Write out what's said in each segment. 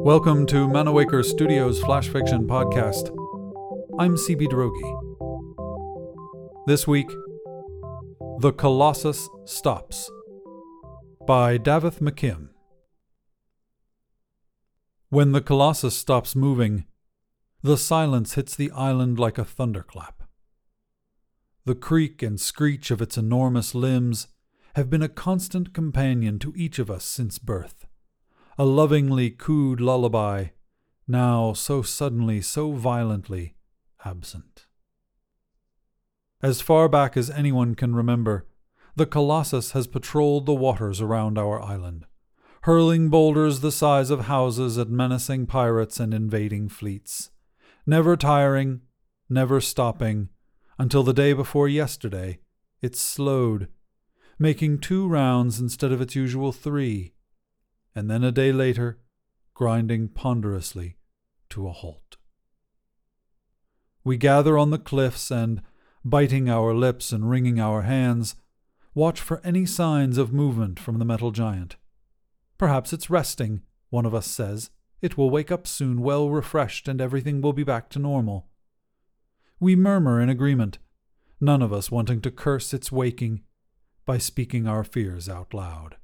Welcome to Manawaker Studios Flash Fiction Podcast. I'm CB Drogi. This week, The Colossus Stops by Davith McKim. When the Colossus stops moving, the silence hits the island like a thunderclap. The creak and screech of its enormous limbs have been a constant companion to each of us since birth. A lovingly cooed lullaby, now so suddenly, so violently absent. As far back as anyone can remember, the Colossus has patrolled the waters around our island, hurling boulders the size of houses at menacing pirates and invading fleets, never tiring, never stopping, until the day before yesterday it slowed, making 2 rounds instead of its usual 3, and then a day later, grinding ponderously to a halt. We gather on the cliffs and, biting our lips and wringing our hands, watch for any signs of movement from the metal giant. Perhaps it's resting, one of us says. It will wake up soon, well refreshed, and everything will be back to normal. We murmur in agreement, none of us wanting to curse its waking by speaking our fears out loud.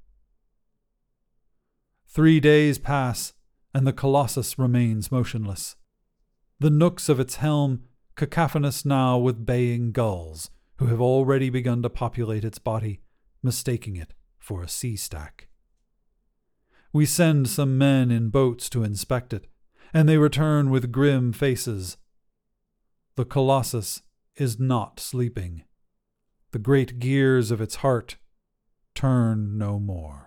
3 days pass, and the Colossus remains motionless. The nooks of its helm cacophonous now with baying gulls, who have already begun to populate its body, mistaking it for a sea stack. We send some men in boats to inspect it, and they return with grim faces. The Colossus is not sleeping. The great gears of its heart turn no more.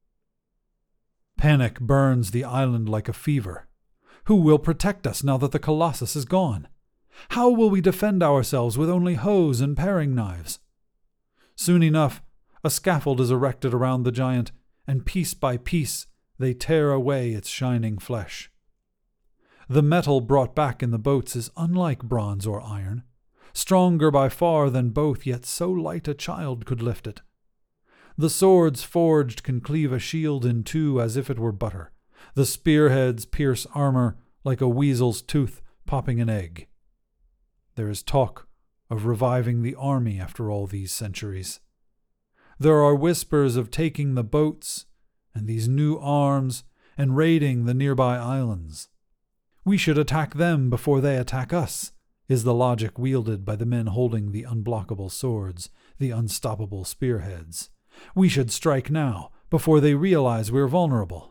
Panic burns the island like a fever. Who will protect us now that the Colossus is gone? How will we defend ourselves with only hoes and paring knives? Soon enough, a scaffold is erected around the giant, and piece by piece they tear away its shining flesh. The metal brought back in the boats is unlike bronze or iron, stronger by far than both, yet so light a child could lift it. The swords forged can cleave a shield in 2 as if it were butter. The spearheads pierce armor like a weasel's tooth popping an egg. There is talk of reviving the army after all these centuries. There are whispers of taking the boats and these new arms and raiding the nearby islands. We should attack them before they attack us, is the logic wielded by the men holding the unblockable swords, the unstoppable spearheads. We should strike now, before they realize we're vulnerable.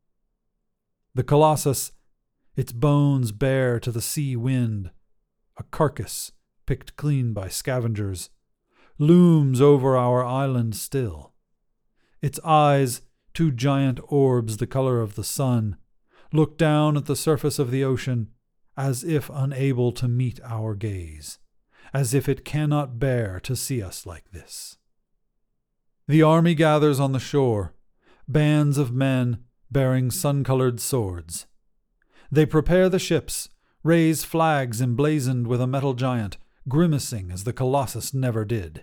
The Colossus, its bones bare to the sea wind, a carcass picked clean by scavengers, looms over our island still. Its eyes, 2 giant orbs the color of the sun, look down at the surface of the ocean as if unable to meet our gaze, as if it cannot bear to see us like this. The army gathers on the shore, bands of men bearing sun-colored swords. They prepare the ships, raise flags emblazoned with a metal giant, grimacing as the Colossus never did.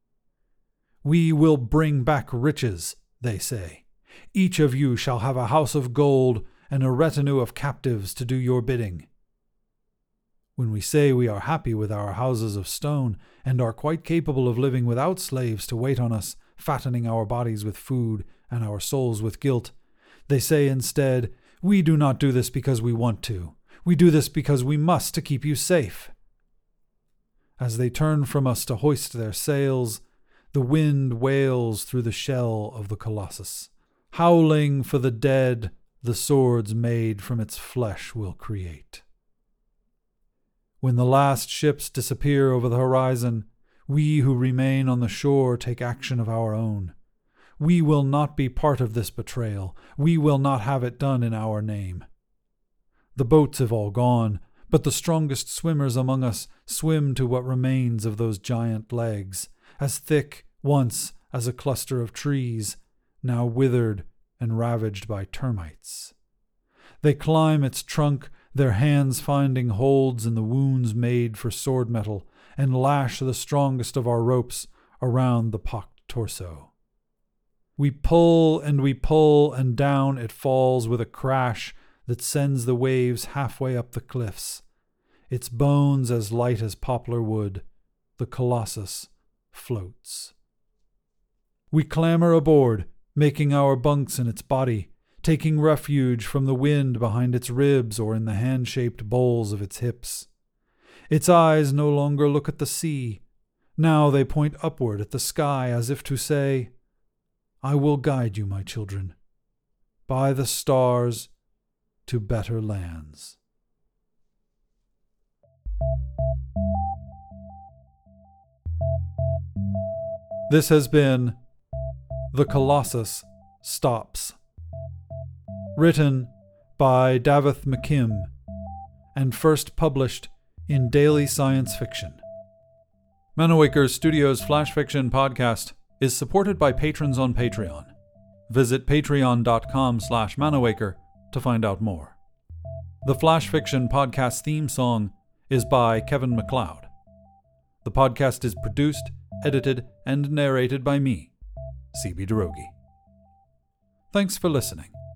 We will bring back riches, they say. Each of you shall have a house of gold and a retinue of captives to do your bidding. When we say we are happy with our houses of stone and are quite capable of living without slaves to wait on us, fattening our bodies with food and our souls with guilt, they say instead, we do not do this because we want to. We do this because we must to keep you safe. As they turn from us to hoist their sails, the wind wails through the shell of the Colossus, howling for the dead the swords made from its flesh will create. When the last ships disappear over the horizon, we who remain on the shore take action of our own. We will not be part of this betrayal. We will not have it done in our name. The boats have all gone, but the strongest swimmers among us swim to what remains of those giant legs, as thick once as a cluster of trees, now withered and ravaged by termites. They climb its trunk, their hands finding holds in the wounds made for sword metal, and lash the strongest of our ropes around the pocked torso. We pull, and down it falls with a crash that sends the waves halfway up the cliffs, its bones as light as poplar wood, the Colossus floats. We clamber aboard, making our bunks in its body, taking refuge from the wind behind its ribs or in the hand-shaped bowls of its hips. Its eyes no longer look at the sea. Now they point upward at the sky as if to say, I will guide you, my children, by the stars to better lands. This has been The Colossus Stops, written by Davith McKim and first published in Daily Science Fiction. Manawaker Studios Flash Fiction Podcast is supported by patrons on Patreon. Visit patreon.com/Manawaker to find out more. The Flash Fiction Podcast theme song is by Kevin MacLeod. The podcast is produced, edited, and narrated by me, C.B. Derogi. Thanks for listening.